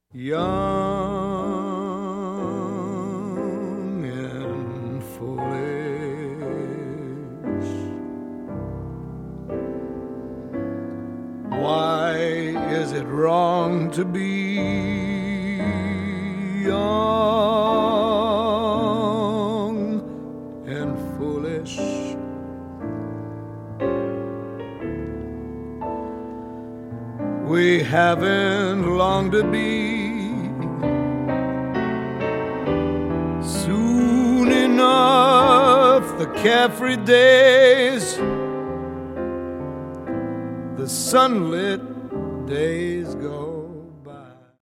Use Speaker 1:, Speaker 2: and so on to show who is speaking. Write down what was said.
Speaker 1: Young and foolish, why is it wrong to be young and foolish? We haven't long to be. Soon enough, the carefree days, the sunlit days go.